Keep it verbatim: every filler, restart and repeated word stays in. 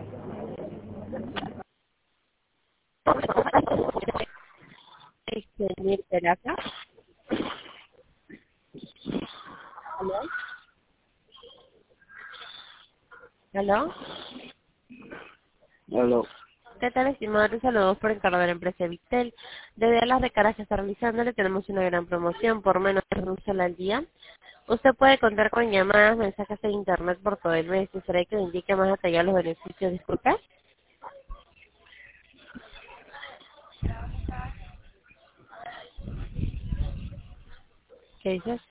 Este, Peraca. ¿Aló? ¿Aló? Aló. ¿Qué tal, estimado? Saludos por encargo de la empresa Victel. Debido a las recargas que está realizando, le tenemos una gran promoción por menos de un solo al día. Usted puede contar con llamadas, mensajes de internet por todo el mes. ¿Será que le indique más detallados los beneficios? Disculpe. ¿Qué dices?